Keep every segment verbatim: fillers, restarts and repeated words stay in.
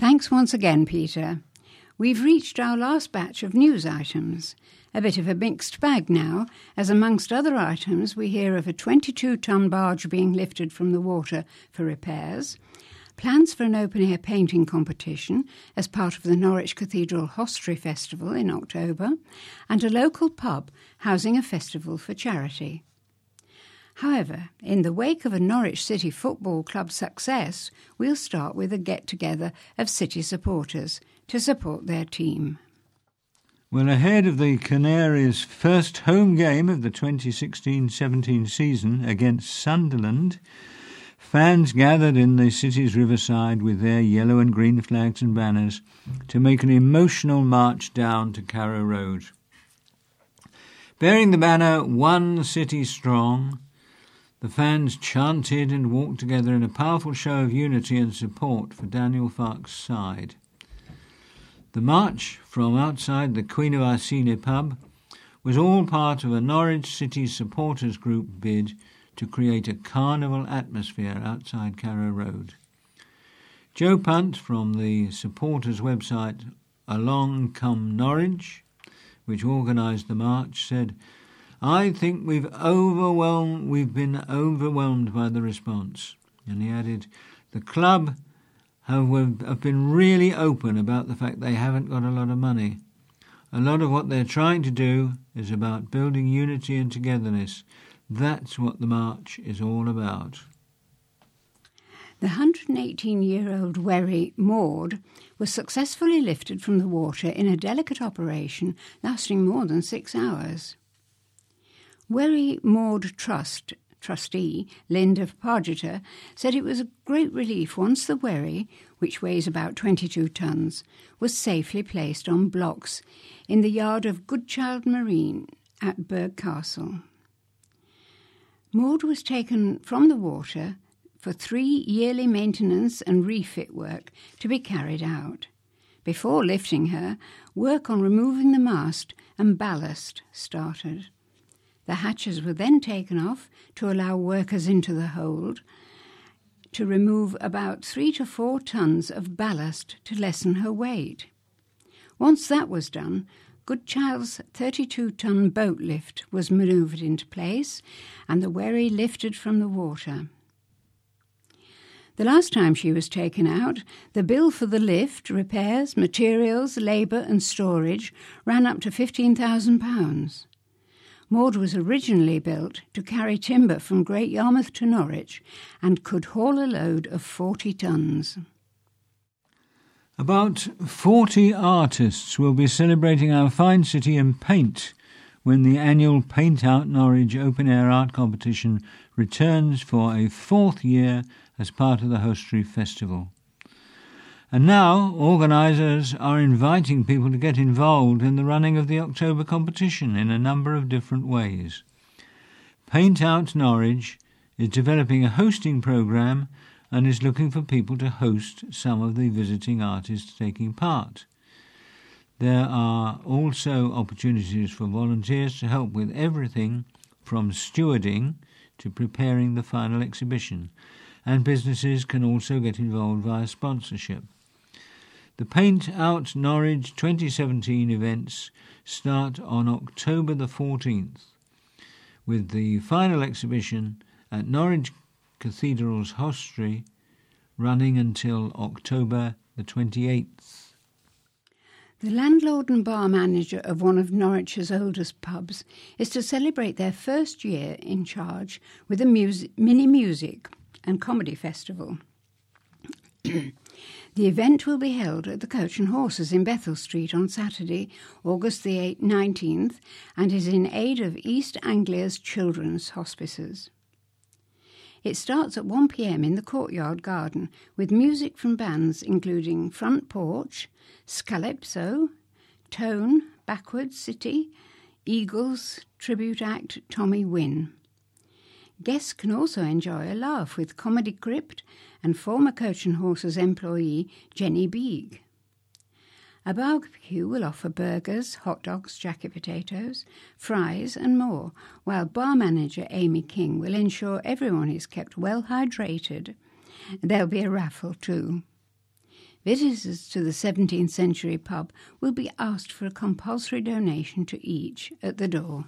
Thanks once again, Peter. We've reached our last batch of news items. A bit of a mixed bag now, as amongst other items we hear of a twenty-two tonne barge being lifted from the water for repairs, plans for an open-air painting competition as part of the Norwich Cathedral Hostelry Festival in October, and a local pub housing a festival for charity. However, in the wake of a Norwich City Football Club success, we'll start with a get-together of City supporters to support their team. Well, ahead of the Canaries' first home game of the twenty sixteen seventeen season against Sunderland, fans gathered in the city's riverside with their yellow and green flags and banners to make an emotional march down to Carrow Road. Bearing the banner "One City Strong," the fans chanted and walked together in a powerful show of unity and support for Daniel Farke's side. The march from outside the Queen of Arsene pub was all part of a Norwich City supporters group bid to create a carnival atmosphere outside Carrow Road. Joe Punt from the supporters website Along Come Norwich, which organised the march, said, "I think we've overwhelmed, we've been overwhelmed by the response." And he added, "The club have, have been really open about the fact they haven't got a lot of money. A lot of what they're trying to do is about building unity and togetherness. That's what the march is all about." The one hundred eighteen-year-old wherry Maud was successfully lifted from the water in a delicate operation lasting more than six hours. Wherry Maud Trust trustee Linda Pargeter said it was a great relief once the wherry, which weighs about twenty-two tonnes, was safely placed on blocks in the yard of Goodchild Marine at Burgh Castle. Maud was taken from the water for three yearly maintenance and refit work to be carried out. Before lifting her, work on removing the mast and ballast started. The hatches were then taken off to allow workers into the hold to remove about three to four tonnes of ballast to lessen her weight. Once that was done, Goodchild's thirty-two tonne boat lift was manoeuvred into place and the wherry lifted from the water. The last time she was taken out, the bill for the lift, repairs, materials, labour and storage ran up to fifteen thousand pounds. Maud was originally built to carry timber from Great Yarmouth to Norwich and could haul a load of forty tonnes. About forty artists will be celebrating our fine city in paint when the annual Paint Out Norwich open-air art competition returns for a fourth year as part of the Hostelry Festival. And now organisers are inviting people to get involved in the running of the October competition in a number of different ways. Paint Out Norwich is developing a hosting programme and is looking for people to host some of the visiting artists taking part. There are also opportunities for volunteers to help with everything from stewarding to preparing the final exhibition, and businesses can also get involved via sponsorship. The Paint Out Norwich twenty seventeen events start on October the fourteenth, with the final exhibition at Norwich Cathedral's Hostelry running until October the twenty-eighth. The landlord and bar manager of one of Norwich's oldest pubs is to celebrate their first year in charge with a music, mini music and comedy festival. The event will be held at the Coach and Horses in Bethel Street on Saturday, August the nineteenth, and is in aid of East Anglia's children's hospices. It starts at one p m in the Courtyard Garden with music from bands including Front Porch, Scalypso, Tone, Backwards City, Eagles, tribute act Tommy Wynne. Guests can also enjoy a laugh with Comedy Crypt and former Coach and Horses employee Jenny Beeg. A barbecue will offer burgers, hot dogs, jacket potatoes, fries and more, while bar manager Amy King will ensure everyone is kept well hydrated. There'll be a raffle too. Visitors to the seventeenth century pub will be asked for a compulsory donation to each at the door.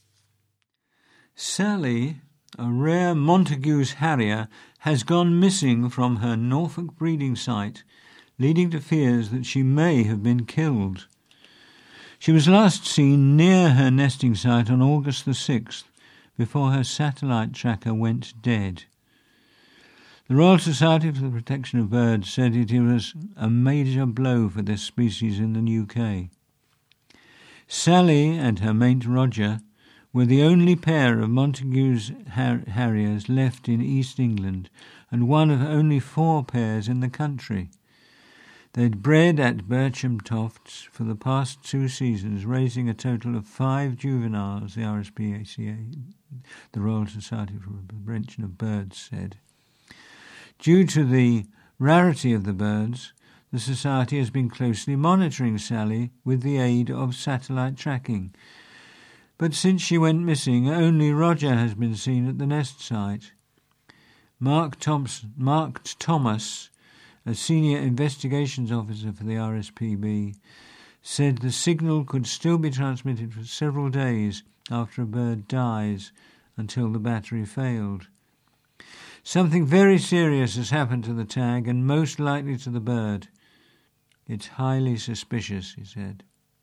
Sally, a rare Montagu's Harrier, has gone missing from her Norfolk breeding site, leading to fears that she may have been killed. She was last seen near her nesting site on August the sixth, before her satellite tracker went dead. The Royal Society for the Protection of Birds said it was a major blow for this species in the U K. Sally and her mate Roger were the only pair of Montagu's har- Harriers left in East England, and one of only four pairs in the country. They'd bred at Bircham Tofts for the past two seasons, raising a total of five juveniles, the R S P C A, the Royal Society for the Prevention of Birds, said. Due to the rarity of the birds, the Society has been closely monitoring Sally with the aid of satellite tracking. But since she went missing, only Roger has been seen at the nest site. Mark, Thompson, Mark Thomas, a senior investigations officer for the R S P B, said the signal could still be transmitted for several days after a bird dies until the battery failed. Something very serious has happened to the tag and most likely to the bird. It's highly suspicious, he said.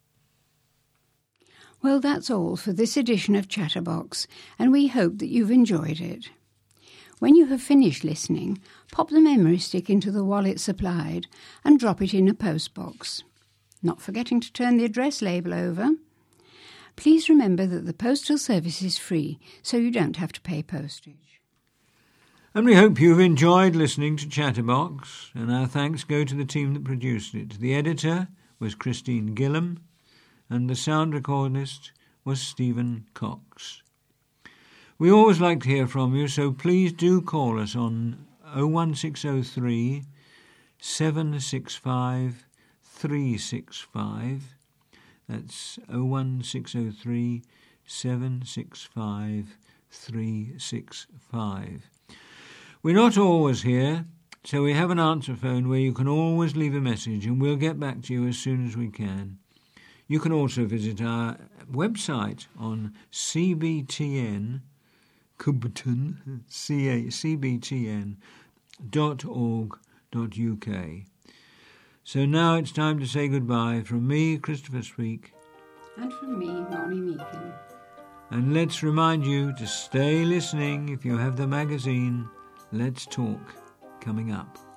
Well, that's all for this edition of Chatterbox, and we hope that you've enjoyed it. When you have finished listening, pop the memory stick into the wallet supplied and drop it in a postbox, not forgetting to turn the address label over. Please remember that the postal service is free, so you don't have to pay postage. And we hope you've enjoyed listening to Chatterbox, and our thanks go to the team that produced it. The editor was Christine Gillam, and the sound recordist was Stephen Cox. We always like to hear from you, so please do call us on oh one six oh three, seven six five, three six five. That's oh one six oh three, seven six five, three six five. We're not always here, so we have an answer phone where you can always leave a message and we'll get back to you as soon as we can. You can also visit our website on C B T N, Cubberton, C B T N dot org dot U K. So now it's time to say goodbye from me, Christopher Speak. And from me, Molly Meakin. And let's remind you to stay listening if you have the magazine Let's Talk coming up.